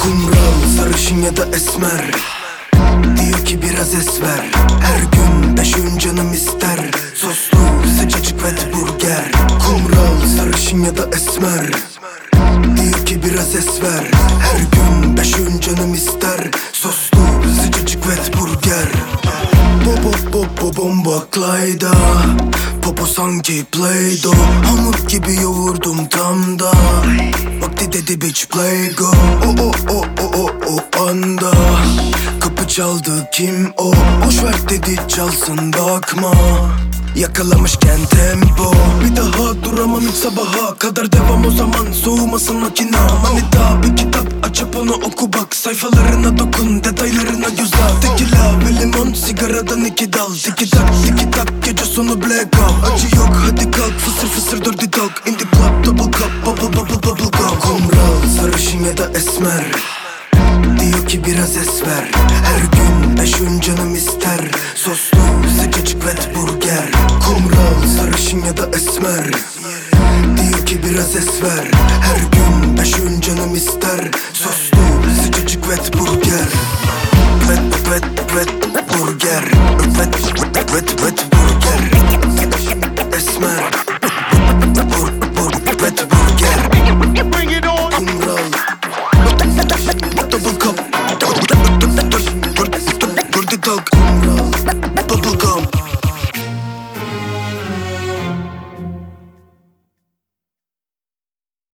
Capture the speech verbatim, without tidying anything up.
Kumral, sarışın ya da esmer, diyor ki biraz es ver. Her gün beş öğün canım ister soslu sıcacık et burger. Kumral, sarışın ya da esmer, diyor ki biraz es ver. Her gün beş öğün canım ister soslu sıcacık et burger. Bobo bobo bomba Clyde'a, popo sanki Play-Doh. Hamur gibi yoğurdum tam da vakti dedi bitch play go. O o o o o o anda kapı çaldı, kim o? Boşver dedi çalsın bakma, yakalamışken tempo. Bir daha duramam hiç sabaha kadar, devam o zaman soğumasın makina. Manita bir kitap açıp onu oku bak, sayfalarına dokun, detaylarına göz at. Tekila ve limon, sigaradan iki dal, tiki tak tiki tak, gece sonu blackout. Acı yok hadi kalk, fısır fısır dirty dog. In the club double cup, bubble bubble bubble gum. Kumral, sarışın ya da esmer, diyor ki biraz es ver. Her gün beş öğün canım ister soslu sıcacık et burger. Kumral, sarışın ya da esmer, diyor ki biraz es ver. Her gün beş öğün canım ister soslu sıcacık et burger. Vet vet vet burger. Vet vet vet burger. Esmer.